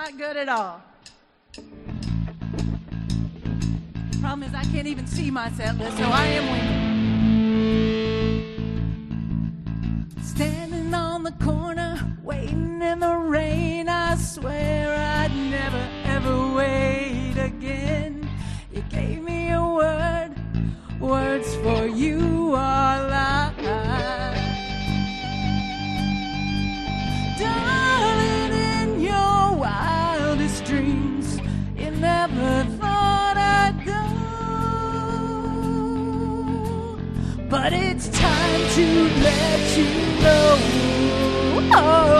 not good at all. Problem is I can't even see my set list, so I am winging. Standing on the corner, waiting in the rain, I swear I'd never ever wait again. You gave me a word, words for you are lies. Darling, in your wildest dreams, you never thought I'd go. But it's time to let you know. Oh.